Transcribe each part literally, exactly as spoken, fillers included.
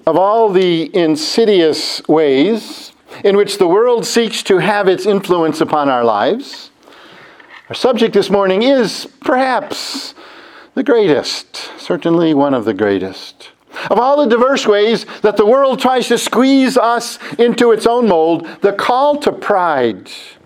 Of all the insidious ways in which the world seeks to have its influence upon our lives, our subject this morning is perhaps the greatest, certainly one of the greatest. Of all the diverse ways that the world tries to squeeze us into its own mold, the call to pride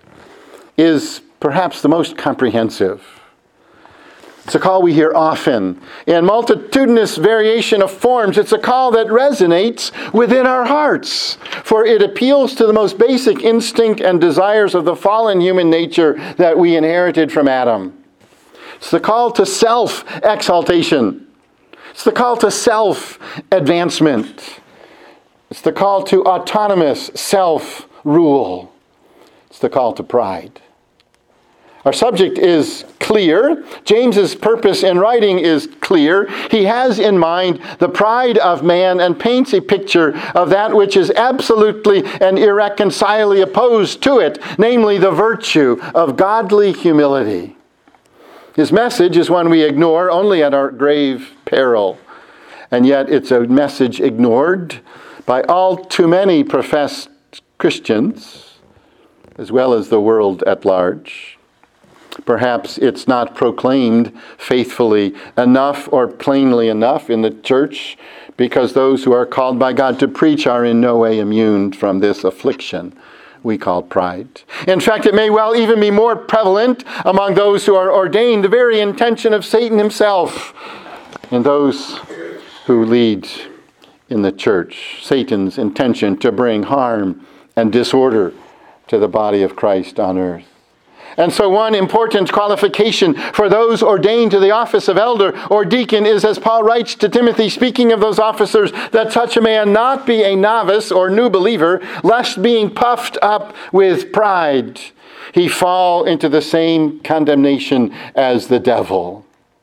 is perhaps the most comprehensive. It's a call we hear often in multitudinous variation of forms. It's a call that resonates within our hearts, for it appeals to the most basic instinct and desires of the fallen human nature that we inherited from Adam. It's the call to self-exaltation. It's the call to self-advancement. It's the call to autonomous self-rule. It's the call to pride. Our subject is clear. James's purpose in writing is clear. He has in mind the pride of man and paints a picture of that which is absolutely and irreconcilably opposed to it, namely the virtue of godly humility. His message is one we ignore only at our grave peril, and yet it's a message ignored by all too many professed Christians, as well as the world at large. Perhaps it's not proclaimed faithfully enough or plainly enough in the church, because those who are called by God to preach are in no way immune from this affliction we call pride. In fact, it may well even be more prevalent among those who are ordained, the very intention of Satan himself, and those who lead in the church. Satan's intention to bring harm and disorder to the body of Christ on earth. And so one important qualification for those ordained to the office of elder or deacon is, as Paul writes to Timothy, speaking of those officers, that such a man not be a novice or new believer, lest being puffed up with pride, he fall into the same condemnation as the devil.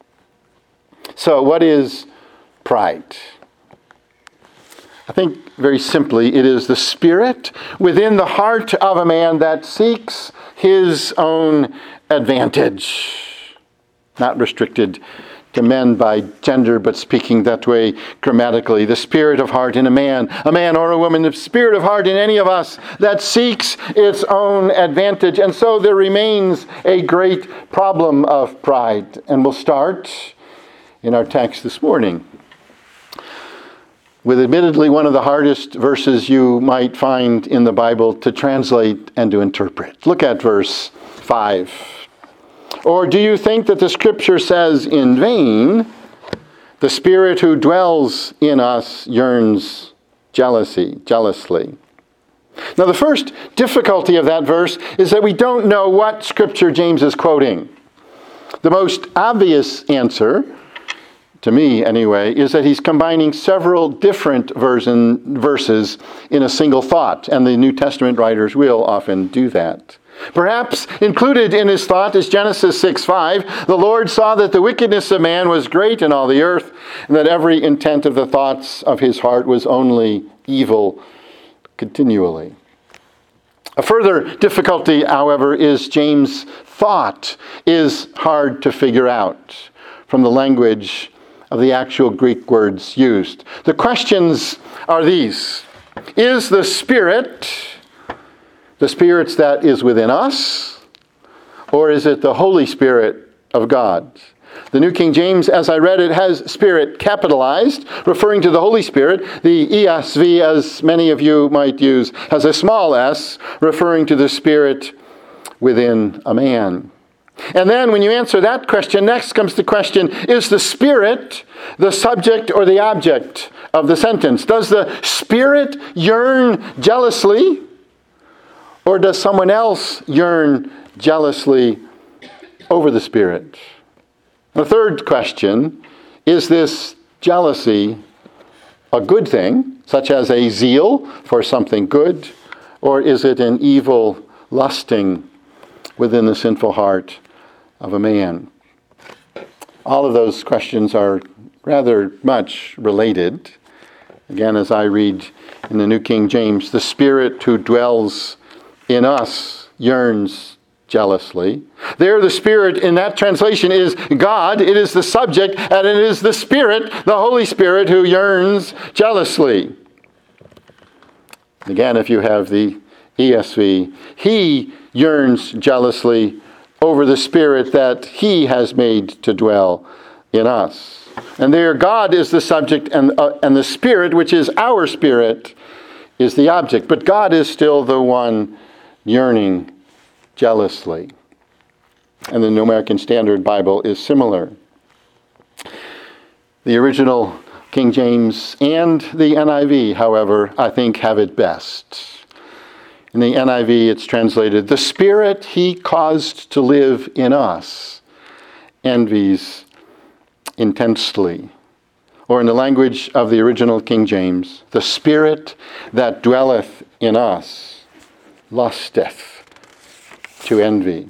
So what is pride? I think very simply it is the spirit within the heart of a man that seeks his own advantage. Not restricted to men by gender, but speaking that way grammatically. The spirit of heart in a man, a man or a woman, the spirit of heart in any of us that seeks its own advantage. And so there remains a great problem of pride. And we'll start in our text this morning with admittedly one of the hardest verses you might find in the Bible to translate and to interpret. Look at verse five. Or do you think that the Scripture says in vain, the Spirit who dwells in us yearns jealousy, jealously? Now the first difficulty of that verse is that we don't know what Scripture James is quoting. The most obvious answer, to me anyway, is that he's combining several different version, verses in a single thought, and the New Testament writers will often do that. Perhaps included in his thought is Genesis six five. The Lord saw that the wickedness of man was great in all the earth, and that every intent of the thoughts of his heart was only evil continually. A further difficulty, however, is James' thought is hard to figure out from the language of the actual Greek words used. The questions are these. Is the Spirit the Spirit that is within us, or is it the Holy Spirit of God? The New King James, as I read it, has Spirit capitalized, referring to the Holy Spirit. The E S V, as many of you might use, has a small s, referring to the Spirit within a man. And then when you answer that question, next comes the question, is the Spirit the subject or the object of the sentence? Does the Spirit yearn jealously, or does someone else yearn jealously over the Spirit? The third question, is this jealousy a good thing, such as a zeal for something good, or is it an evil lusting within the sinful heart of a man? All of those questions are rather much related. Again, as I read in the New King James, the Spirit who dwells in us yearns jealously. There, the Spirit in that translation is God. It is the subject, and it is the Spirit, the Holy Spirit, who yearns jealously. Again, if you have the E S V, he yearns jealously over the Spirit that he has made to dwell in us. And there God is the subject, and, uh, and the Spirit, which is our spirit, is the object. But God is still the one yearning jealously. And the New American Standard Bible is similar. The original King James and the N I V, however, I think have it best. In the N I V, it's translated, "The Spirit he caused to live in us envies intensely." Or in the language of the original King James, "The Spirit that dwelleth in us lusteth to envy."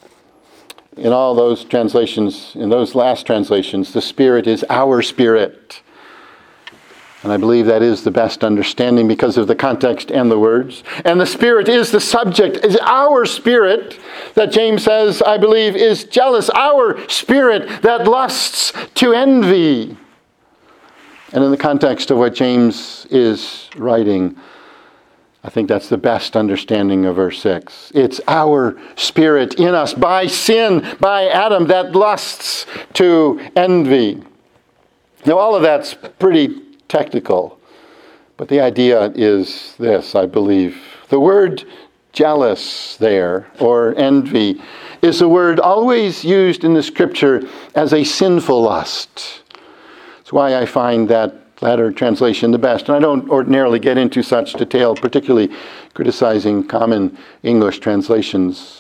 In all those translations, in those last translations, the Spirit is our spirit. And I believe that is the best understanding because of the context and the words. And the Spirit is the subject, is our spirit that James says, I believe, is jealous. Our spirit that lusts to envy. And in the context of what James is writing, I think that's the best understanding of verse six. It's our spirit in us by sin, by Adam, that lusts to envy. Now all of that's pretty technical, but the idea is this, I believe. The word jealous there, or envy, is a word always used in the Scripture as a sinful lust. That's why I find that latter translation the best. And I don't ordinarily get into such detail, particularly criticizing common English translations.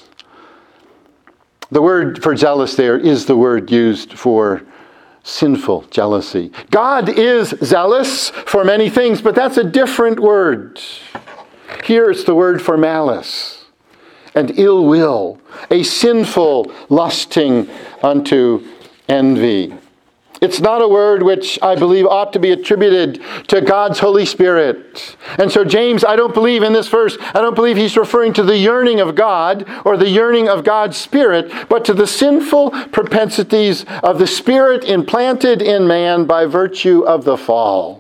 The word for zealous there is the word used for sinful jealousy. God is zealous for many things, but that's a different word. Here it's the word for malice and ill will, a sinful lusting unto envy. It's not a word which I believe ought to be attributed to God's Holy Spirit. And so James, I don't believe in this verse, I don't believe he's referring to the yearning of God or the yearning of God's Spirit, but to the sinful propensities of the Spirit implanted in man by virtue of the fall.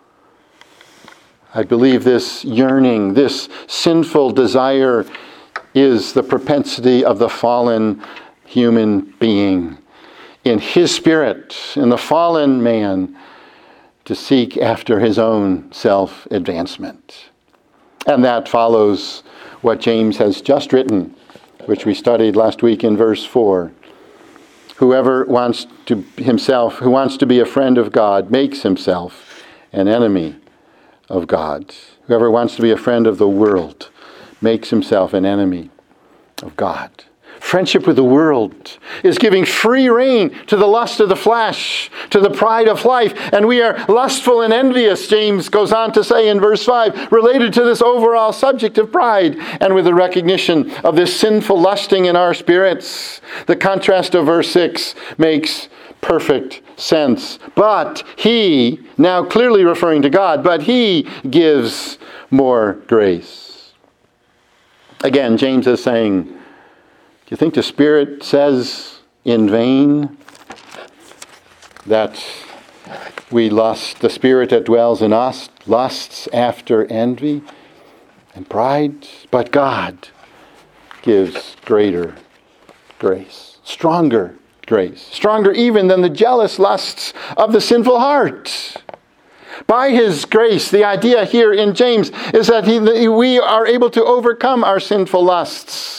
I believe this yearning, this sinful desire is the propensity of the fallen human being in his spirit, in the fallen man, to seek after his own self-advancement. And that follows what James has just written, which we studied last week in verse four. Whoever wants to himself, who wants to be a friend of God, makes himself an enemy of God. Whoever wants to be a friend of the world makes himself an enemy of God. Friendship with the world is giving free rein to the lust of the flesh, to the pride of life. And we are lustful and envious, James goes on to say in verse five, related to this overall subject of pride and with the recognition of this sinful lusting in our spirits. The contrast of verse six makes perfect sense. But he, now clearly referring to God, but he gives more grace. Again, James is saying, do you think the Spirit says in vain that we lust, the Spirit that dwells in us lusts after envy and pride? But God gives greater grace, stronger grace, stronger even than the jealous lusts of the sinful heart. By his grace, the idea here in James is that he, we are able to overcome our sinful lusts,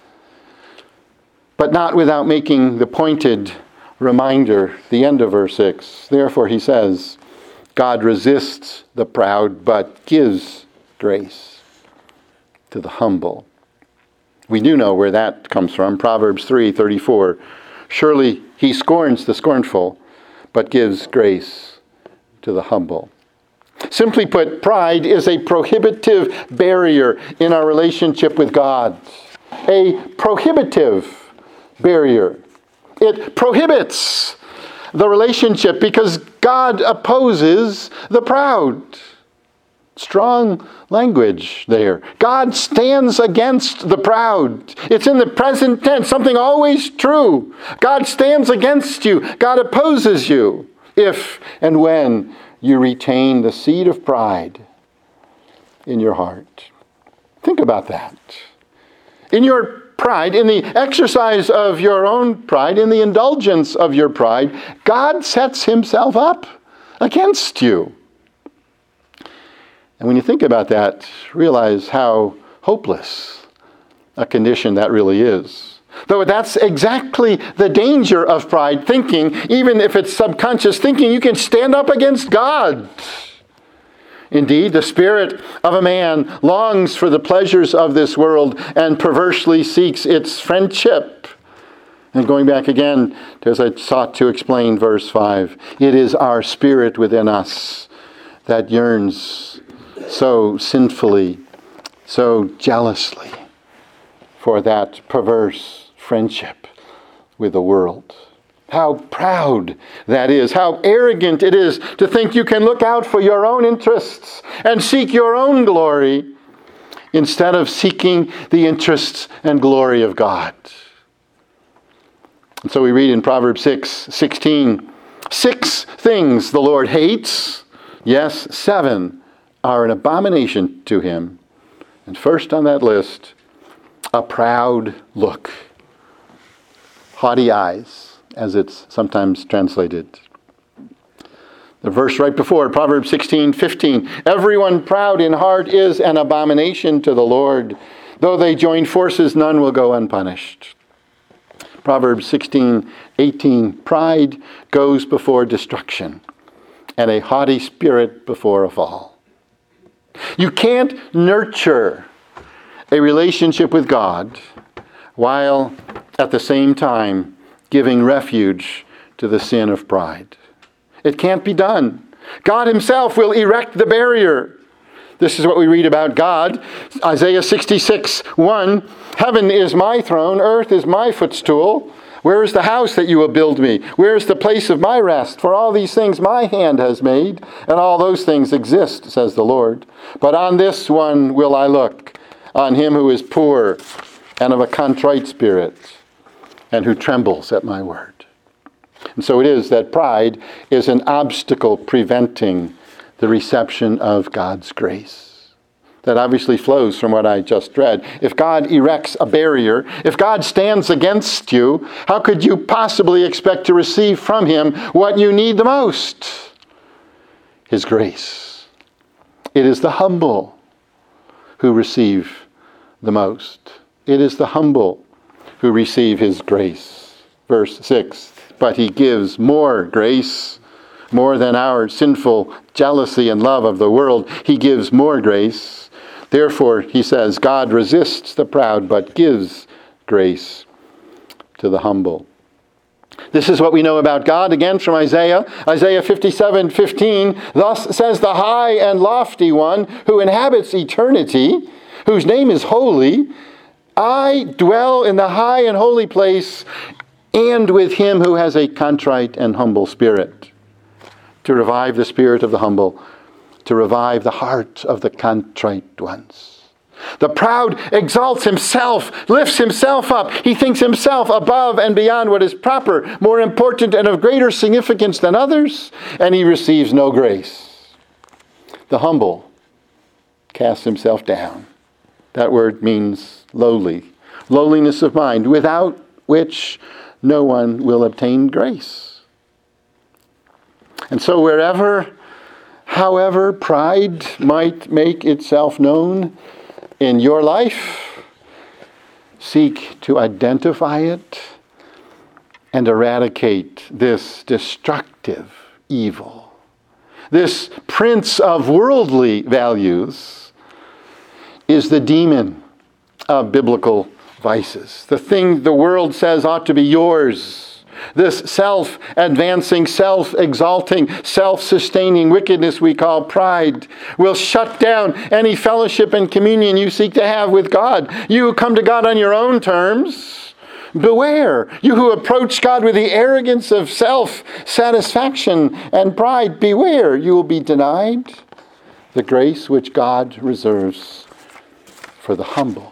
but not without making the pointed reminder, the end of verse six. Therefore, he says, God resists the proud, but gives grace to the humble. We do know where that comes from. Proverbs three thirty-four. Surely he scorns the scornful, but gives grace to the humble. Simply put, pride is a prohibitive barrier in our relationship with God. A prohibitive barrier. It prohibits the relationship because God opposes the proud. Strong language there. God stands against the proud. It's in the present tense, something always true. God stands against you. God opposes you if and when you retain the seed of pride in your heart. Think about that. In your pride, in the exercise of your own pride, in the indulgence of your pride, God sets himself up against you. And when you think about that, realize how hopeless a condition that really is. Though that's exactly the danger of pride, thinking, even if it's subconscious thinking, you can stand up against God. Indeed, the spirit of a man longs for the pleasures of this world and perversely seeks its friendship. And going back again, as I sought to explain verse five, it is our spirit within us that yearns so sinfully, so jealously for that perverse friendship with the world. How proud that is. How arrogant it is to think you can look out for your own interests and seek your own glory instead of seeking the interests and glory of God. And so we read in Proverbs six sixteen, six things the Lord hates, yes, seven are an abomination to him. And first on that list, a proud look. Haughty eyes, as it's sometimes translated. The verse right before, Proverbs sixteen fifteen, everyone proud in heart is an abomination to the Lord. Though they join forces, none will go unpunished. Proverbs sixteen eighteen, pride goes before destruction, and a haughty spirit before a fall. You can't nurture a relationship with God while at the same time giving refuge to the sin of pride. It can't be done. God himself will erect the barrier. This is what we read about God. Isaiah sixty-six one, heaven is my throne, earth is my footstool. Where is the house that you will build me? Where is the place of my rest? For all these things my hand has made, and all those things exist, says the Lord. But on this one will I look, on him who is poor and of a contrite spirit, and who trembles at my word. And so it is that pride is an obstacle preventing the reception of God's grace. That obviously flows from what I just read. If God erects a barrier, if God stands against you, how could you possibly expect to receive from him what you need the most? His grace. It is the humble who receive the most. It is the humble who receive his grace. Verse six, but he gives more grace, more than our sinful jealousy and love of the world. He gives more grace. Therefore, he says, God resists the proud, but gives grace to the humble. This is what we know about God, again from Isaiah. Isaiah fifty-seven fifteen, thus says the high and lofty one who inhabits eternity, whose name is holy, I dwell in the high and holy place, and with him who has a contrite and humble spirit, to revive the spirit of the humble, to revive the heart of the contrite ones. The proud exalts himself, lifts himself up. He thinks himself above and beyond what is proper, more important and of greater significance than others, and he receives no grace. The humble casts himself down. That word means lowly, lowliness of mind, without which no one will obtain grace. And so wherever, however, pride might make itself known in your life, seek to identify it and eradicate this destructive evil. This prince of worldly values is the demon of biblical vices. The thing the world says ought to be yours. This self-advancing, self-exalting, self-sustaining wickedness we call pride will shut down any fellowship and communion you seek to have with God. You who come to God on your own terms, beware. You who approach God with the arrogance of self-satisfaction and pride, beware. You will be denied the grace which God reserves for the humble.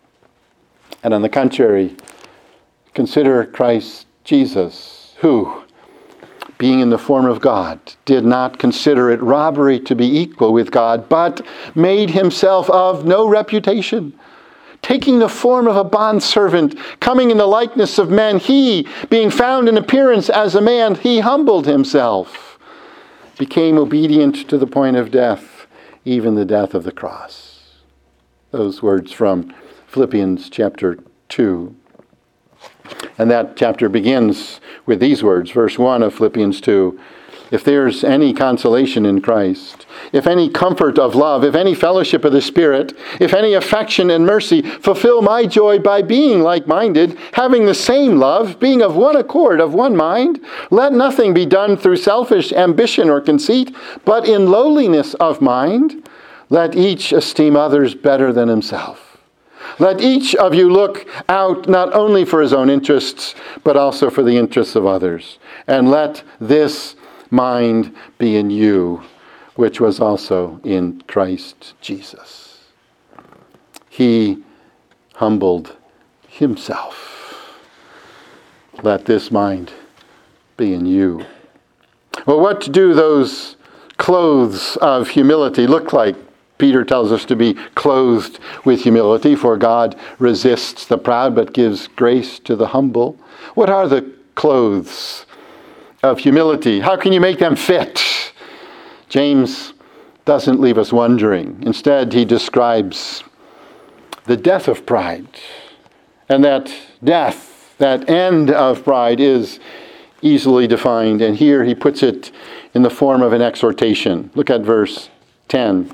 And on the contrary, consider Christ Jesus, who, being in the form of God, did not consider it robbery to be equal with God, but made himself of no reputation. Taking the form of a bondservant, coming in the likeness of men, he, being found in appearance as a man, he humbled himself, became obedient to the point of death, even the death of the cross. Those words from Philippians chapter two. And that chapter begins with these words, verse one of Philippians two. If there's any consolation in Christ, if any comfort of love, if any fellowship of the Spirit, if any affection and mercy, fulfill my joy by being like-minded, having the same love, being of one accord, of one mind. Let nothing be done through selfish ambition or conceit, but in lowliness of mind, let each esteem others better than himself. Let each of you look out not only for his own interests, but also for the interests of others. And let this mind be in you, which was also in Christ Jesus. He humbled himself. Let this mind be in you. Well, what do those clothes of humility look like? Peter tells us to be clothed with humility, for God resists the proud but gives grace to the humble. What are the clothes of humility? How can you make them fit? James doesn't leave us wondering. Instead, he describes the death of pride. And that death, that end of pride, is easily defined. And here he puts it in the form of an exhortation. Look at verse ten.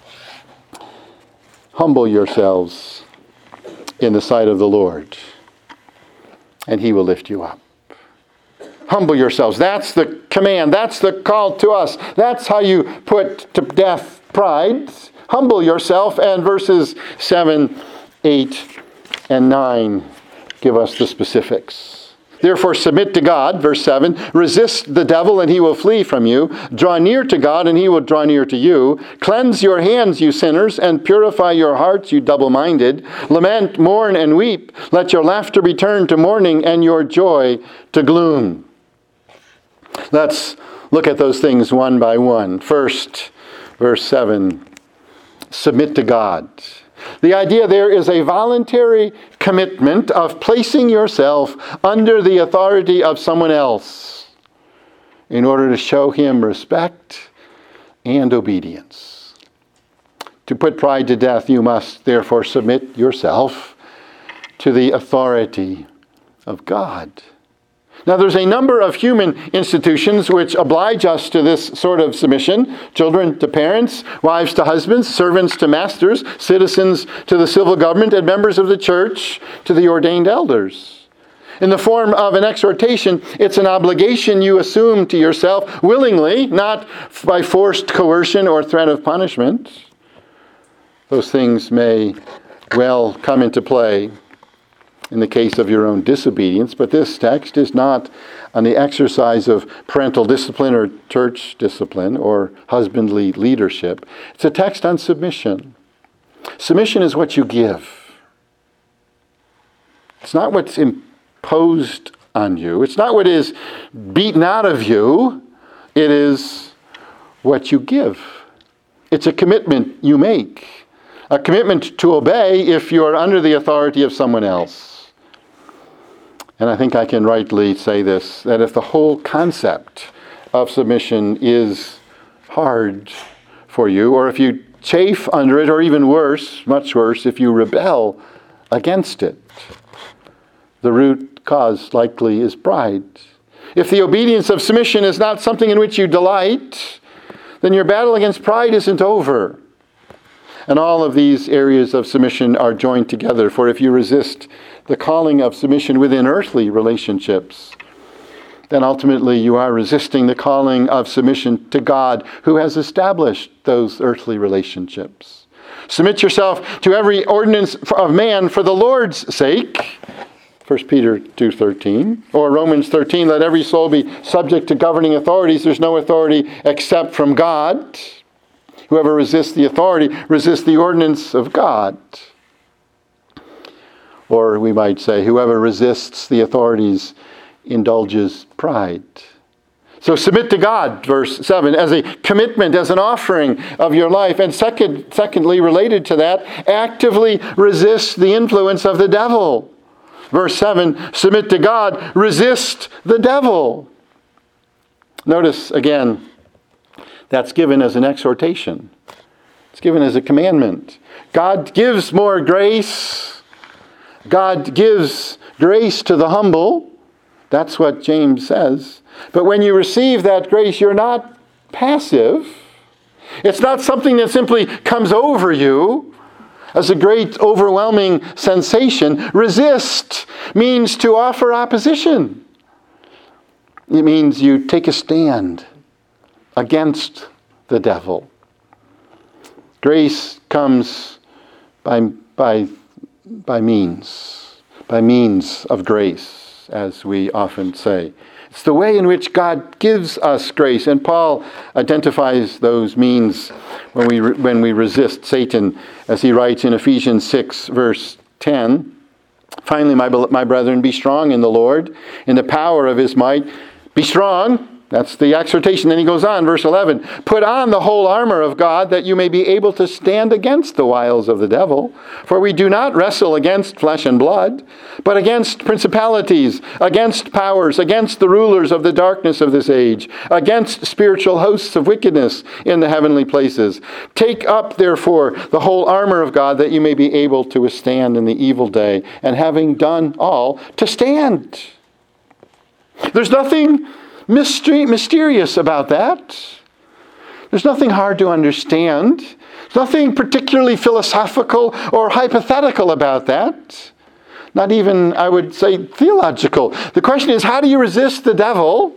Humble yourselves in the sight of the Lord, and he will lift you up. Humble yourselves. That's the command. That's the call to us. That's how you put to death pride. Humble yourself. And verses seven, eight, and nine give us the specifics. Therefore submit to God, verse seven, resist the devil and he will flee from you. Draw near to God and he will draw near to you. Cleanse your hands, you sinners, and purify your hearts, you double-minded. Lament, mourn, and weep. Let your laughter be turned to mourning and your joy to gloom. Let's look at those things one by one. First, verse seven, submit to God. The idea there is a voluntary commitment of placing yourself under the authority of someone else in order to show him respect and obedience. To put pride to death, you must therefore submit yourself to the authority of God. Now, there's a number of human institutions which oblige us to this sort of submission. Children to parents, wives to husbands, servants to masters, citizens to the civil government, and members of the church to the ordained elders. In the form of an exhortation, it's an obligation you assume to yourself willingly, not by forced coercion or threat of punishment. Those things may well come into play in the case of your own disobedience, but this text is not on the exercise of parental discipline or church discipline or husbandly leadership. It's a text on submission. Submission is what you give. It's not what's imposed on you. It's not what is beaten out of you. It is what you give. It's a commitment you make. A commitment to obey if you are under the authority of someone else. And I think I can rightly say this, that if the whole concept of submission is hard for you, or if you chafe under it, or even worse, much worse, if you rebel against it, the root cause likely is pride. If the obedience of submission is not something in which you delight, then your battle against pride isn't over. And all of these areas of submission are joined together. For if you resist the calling of submission within earthly relationships, then ultimately you are resisting the calling of submission to God, who has established those earthly relationships. Submit yourself to every ordinance of man for the Lord's sake. First Peter two thirteen. Or Romans thirteen, let every soul be subject to governing authorities. There's no authority except from God. Whoever resists the authority resists the ordinance of God. Or we might say, whoever resists the authorities indulges pride. So submit to God, verse seven, as a commitment, as an offering of your life. And second, secondly, related to that, actively resist the influence of the devil. Verse seven, submit to God, resist the devil. Notice again, that's given as an exhortation. It's given as a commandment. God gives more grace. God gives grace to the humble. That's what James says. But when you receive that grace, you're not passive. It's not something that simply comes over you as a great overwhelming sensation. Resist means to offer opposition. It means you take a stand against the devil. Grace comes by, by, by means, by means of grace, as we often say. It's the way in which God gives us grace. And Paul identifies those means when we when we resist Satan, as he writes in Ephesians six, verse ten. Finally, my, my brethren, be strong in the Lord, in the power of his might. Be strong. That's the exhortation. Then he goes on, verse eleven. Put on the whole armor of God, that you may be able to stand against the wiles of the devil. For we do not wrestle against flesh and blood, but against principalities, against powers, against the rulers of the darkness of this age, against spiritual hosts of wickedness in the heavenly places. Take up, therefore, the whole armor of God, that you may be able to withstand in the evil day, and having done all, to stand. There's nothing Mystery, mysterious about that. There's nothing hard to understand. There's nothing particularly philosophical or hypothetical about that. Not even, I would say, theological. The question is, how do you resist the devil?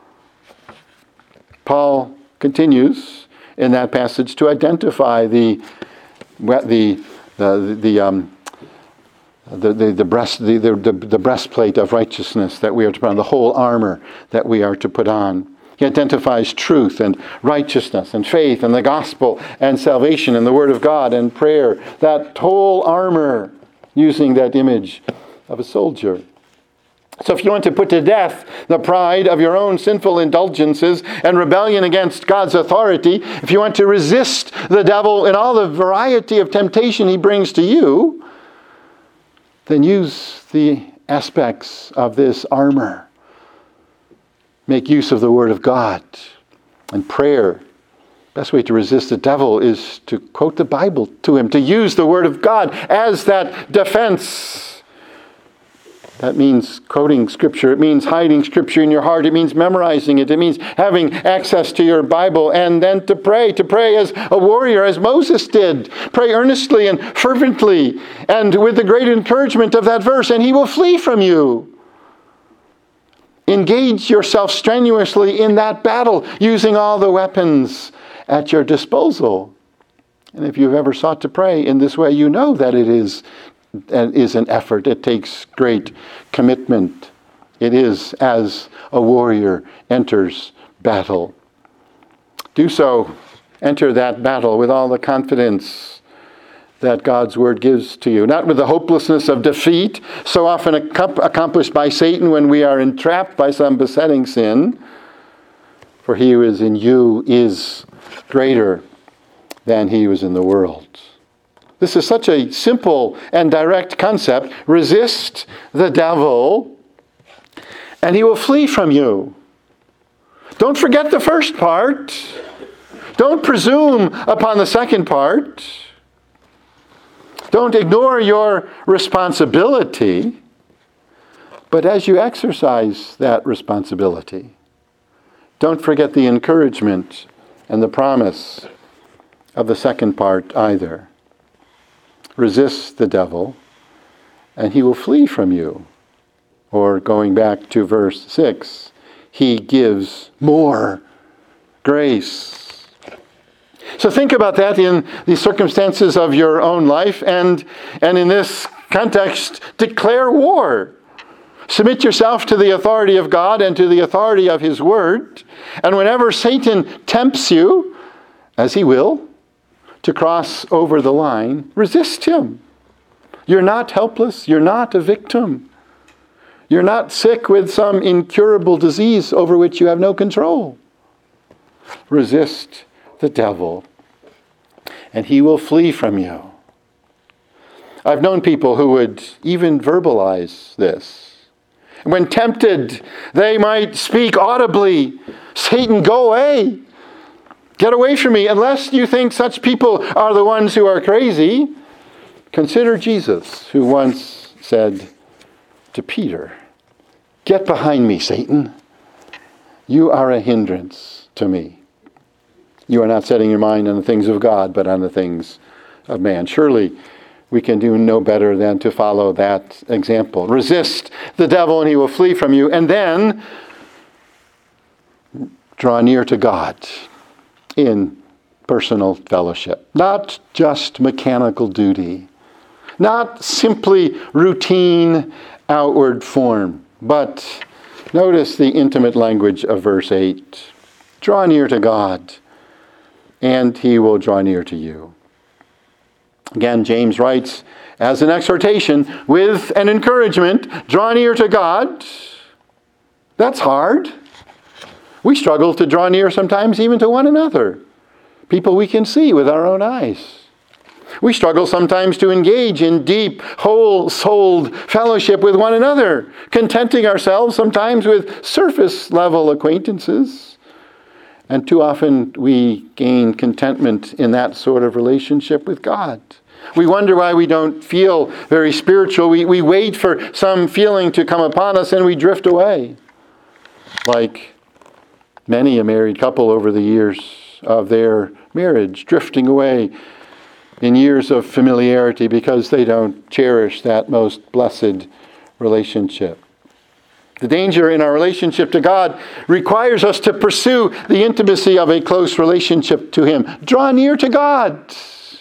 Paul continues in that passage to identify the the the the um, The, the, the, breast, the, the, the breastplate of righteousness that we are to put on, the whole armor that we are to put on. He identifies truth and righteousness and faith and the gospel and salvation and the word of God and prayer. That whole armor, using that image of a soldier. So if you want to put to death the pride of your own sinful indulgences and rebellion against God's authority, if you want to resist the devil in all the variety of temptation he brings to you, then use the aspects of this armor. Make use of the Word of God and prayer. Best way to resist the devil is to quote the Bible to him, to use the Word of God as that defense. That means quoting Scripture. It means hiding Scripture in your heart. It means memorizing it. It means having access to your Bible, and then to pray. To pray as a warrior, as Moses did. Pray earnestly and fervently, and with the great encouragement of that verse, and he will flee from you. Engage yourself strenuously in that battle, using all the weapons at your disposal. And if you've ever sought to pray in this way, you know that it is And is an effort. It takes great commitment. It is as a warrior enters battle. Do so. Enter that battle with all the confidence that God's word gives to you. Not with the hopelessness of defeat, so often accomplished by Satan when we are entrapped by some besetting sin. For he who is in you is greater than he who is in the world. This is such a simple and direct concept. Resist the devil, and he will flee from you. Don't forget the first part. Don't presume upon the second part. Don't ignore your responsibility. But as you exercise that responsibility, don't forget the encouragement and the promise of the second part either. Resist the devil, and he will flee from you. Or going back to verse six, he gives more grace. So think about that in the circumstances of your own life, and, and in this context, declare war. Submit yourself to the authority of God and to the authority of his word. And whenever Satan tempts you, as he will, to cross over the line, resist him. You're not helpless. You're not a victim. You're not sick with some incurable disease over which you have no control. Resist the devil, and he will flee from you. I've known people who would even verbalize this. When tempted, they might speak audibly, "Satan, go away. Get away from me." Unless you think such people are the ones who are crazy, consider Jesus, who once said to Peter, "Get behind me, Satan. You are a hindrance to me. You are not setting your mind on the things of God, but on the things of man." Surely we can do no better than to follow that example. Resist the devil and he will flee from you. And then draw near to God in personal fellowship. Not just mechanical duty. Not simply routine outward form. But notice the intimate language of verse eight. Draw near to God, and he will draw near to you. Again, James writes as an exhortation with an encouragement, draw near to God. That's hard. We struggle to draw near sometimes even to one another, people we can see with our own eyes. We struggle sometimes to engage in deep, whole-souled fellowship with one another, contenting ourselves sometimes with surface-level acquaintances. And too often we gain contentment in that sort of relationship with God. We wonder why we don't feel very spiritual. We, we wait for some feeling to come upon us and we drift away. Like many a married couple over the years of their marriage, drifting away in years of familiarity because they don't cherish that most blessed relationship. The danger in our relationship to God requires us to pursue the intimacy of a close relationship to Him. Draw near to God.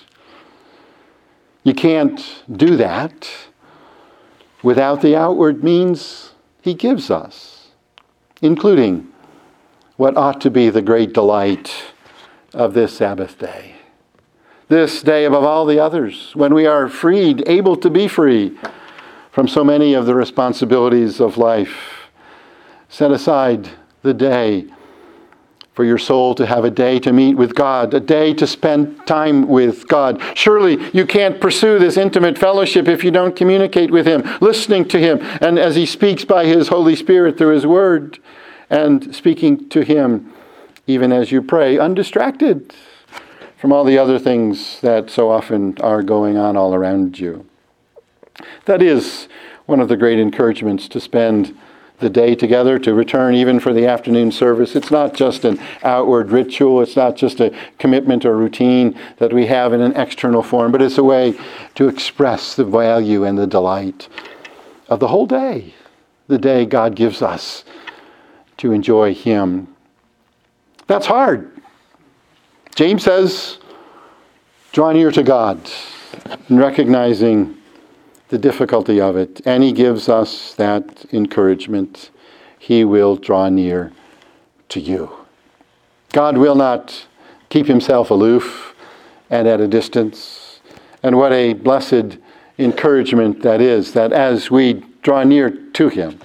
You can't do that without the outward means He gives us, including what ought to be the great delight of this Sabbath day. This day above all the others, when we are freed, able to be free from so many of the responsibilities of life. Set aside the day for your soul to have a day to meet with God, a day to spend time with God. Surely you can't pursue this intimate fellowship if you don't communicate with Him, listening to Him, and as He speaks by His Holy Spirit through His Word, and speaking to Him even as you pray, undistracted from all the other things that so often are going on all around you. That is one of the great encouragements to spend the day together, to return even for the afternoon service. It's not just an outward ritual. It's not just a commitment or routine that we have in an external form, but it's a way to express the value and the delight of the whole day, the day God gives us to enjoy Him. That's hard. James says, draw near to God, and recognizing the difficulty of it. And he gives us that encouragement. He will draw near to you. God will not keep Himself aloof and at a distance. And what a blessed encouragement that is, that as we draw near to Him,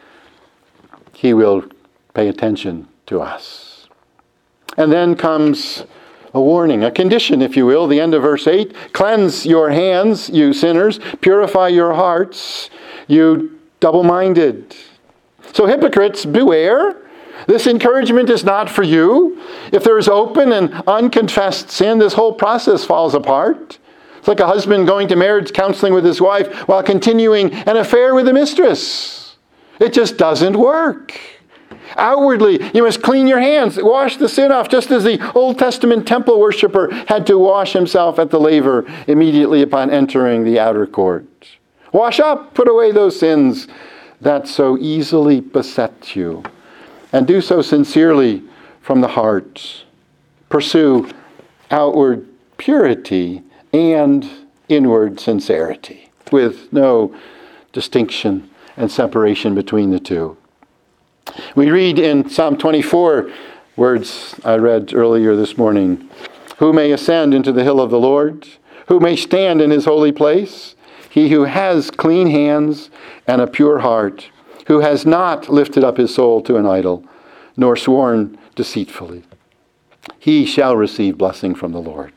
He will pay attention to us. And then comes a warning, a condition, if you will, the end of verse eight. Cleanse your hands, you sinners. Purify your hearts, you double-minded. So hypocrites, beware. This encouragement is not for you. If there is open and unconfessed sin, this whole process falls apart. It's like a husband going to marriage counseling with his wife while continuing an affair with a mistress. It just doesn't work. Outwardly, you must clean your hands, wash the sin off, just as the Old Testament temple worshiper had to wash himself at the laver immediately upon entering the outer court. Wash up, put away those sins that so easily beset you, and do so sincerely from the heart. Pursue outward purity and inward sincerity, with no distinction and separation between the two. We read in Psalm twenty-four, words I read earlier this morning, who may ascend into the hill of the Lord? Who may stand in His holy place? He who has clean hands and a pure heart, who has not lifted up his soul to an idol, nor sworn deceitfully. He shall receive blessing from the Lord.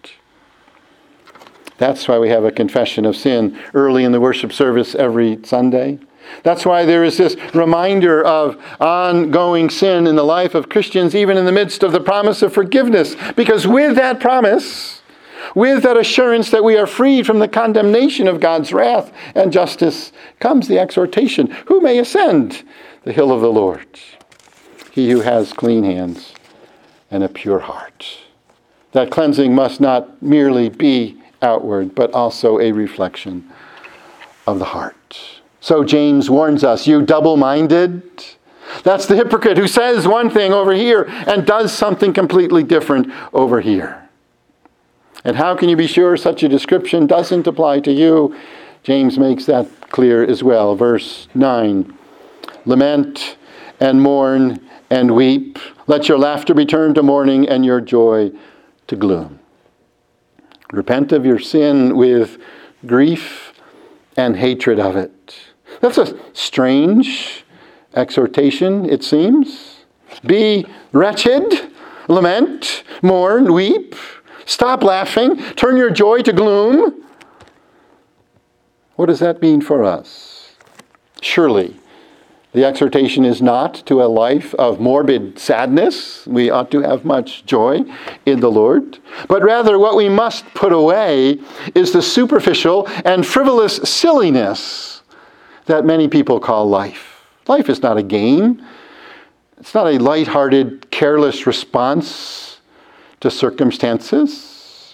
That's why we have a confession of sin early in the worship service every Sunday. That's why there is this reminder of ongoing sin in the life of Christians, even in the midst of the promise of forgiveness. Because with that promise, with that assurance that we are freed from the condemnation of God's wrath and justice, comes the exhortation, who may ascend the hill of the Lord? He who has clean hands and a pure heart. That cleansing must not merely be outward, but also a reflection of the heart. So James warns us, you double-minded. That's the hypocrite who says one thing over here and does something completely different over here. And how can you be sure such a description doesn't apply to you? James makes that clear as well. Verse nine, lament and mourn and weep. Let your laughter be turned to mourning and your joy to gloom. Repent of your sin with grief and hatred of it. That's a strange exhortation, it seems. Be wretched, lament, mourn, weep. Stop laughing. Turn your joy to gloom. What does that mean for us? Surely, the exhortation is not to a life of morbid sadness. We ought to have much joy in the Lord. But rather, what we must put away is the superficial and frivolous silliness that many people call life. Life is not a game. It's not a lighthearted, careless response to circumstances.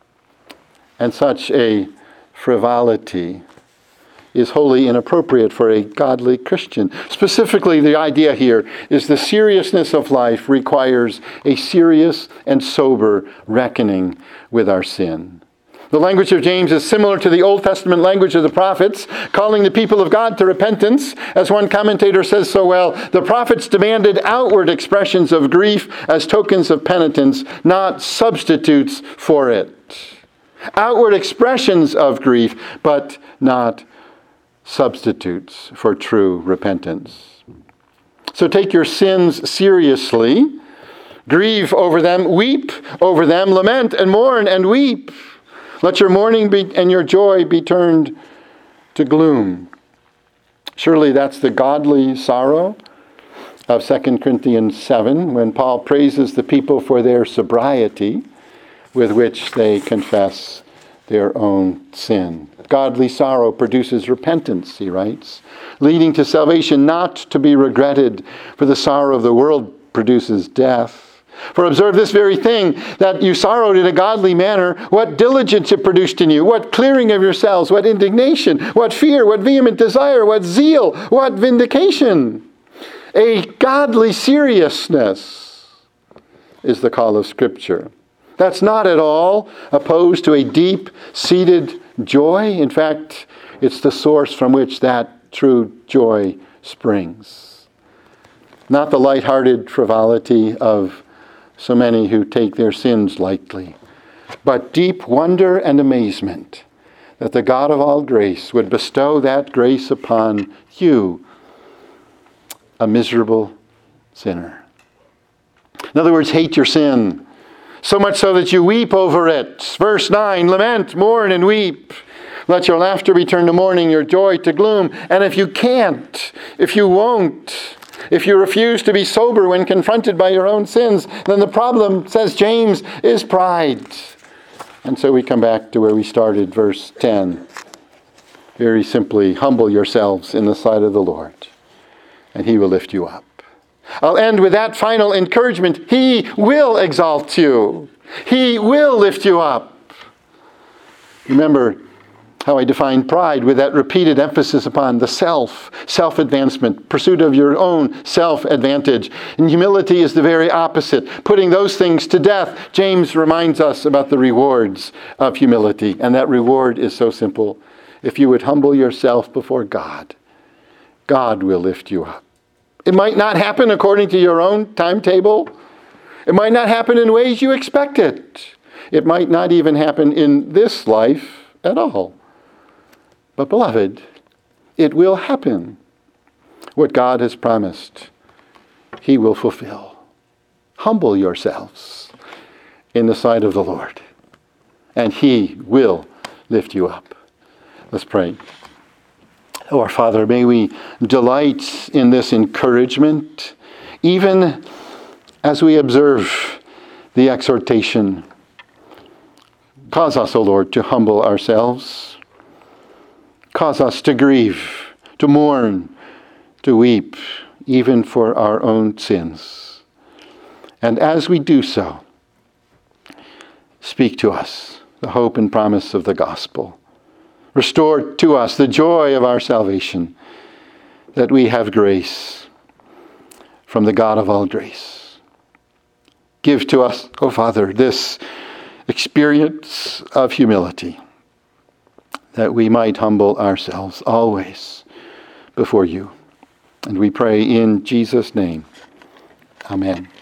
And such a frivolity is wholly inappropriate for a godly Christian. Specifically, the idea here is the seriousness of life requires a serious and sober reckoning with our sin. The language of James is similar to the Old Testament language of the prophets, calling the people of God to repentance. As one commentator says so well, the prophets demanded outward expressions of grief as tokens of penitence, not substitutes for it. Outward expressions of grief, but not substitutes for true repentance. So take your sins seriously. Grieve over them, weep over them, lament and mourn and weep. Let your mourning be, and your joy be turned to gloom. Surely that's the godly sorrow of Second Corinthians seven, when Paul praises the people for their sobriety with which they confess their own sin. Godly sorrow produces repentance, he writes, leading to salvation not to be regretted, for the sorrow of the world produces death. For observe this very thing, that you sorrowed in a godly manner, what diligence it produced in you, what clearing of yourselves, what indignation, what fear, what vehement desire, what zeal, what vindication. A godly seriousness is the call of Scripture. That's not at all opposed to a deep-seated joy. In fact, it's the source from which that true joy springs. Not the light-hearted frivolity of so many who take their sins lightly, but deep wonder and amazement that the God of all grace would bestow that grace upon you, a miserable sinner. In other words, hate your sin, so much so that you weep over it. Verse nine, lament, mourn, and weep. Let your laughter be turned to mourning, your joy to gloom. And if you can't, if you won't, if you refuse to be sober when confronted by your own sins, then the problem, says James, is pride. And so we come back to where we started, verse ten. Very simply, humble yourselves in the sight of the Lord, and He will lift you up. I'll end with that final encouragement. He will exalt you. He will lift you up. Remember how I define pride with that repeated emphasis upon the self, self-advancement, pursuit of your own self-advantage. And humility is the very opposite, putting those things to death. James reminds us about the rewards of humility, and that reward is so simple. If you would humble yourself before God, God will lift you up. It might not happen according to your own timetable. It might not happen in ways you expect it. It might not even happen in this life at all. But beloved, it will happen. what God has promised, he will fulfill. Humble yourselves in the sight of the Lord, and he will lift you up. Let's pray. Oh, our Father, may we delight in this encouragement, even as we observe the exhortation. Cause us, O Lord, to humble ourselves. Cause us to grieve, to mourn, to weep, even for our own sins. And as we do so, speak to us the hope and promise of the gospel. Restore to us the joy of our salvation, that we have grace from the God of all grace. Give to us, O Father, this experience of humility, that we might humble ourselves always before you. And we pray in Jesus' name. Amen.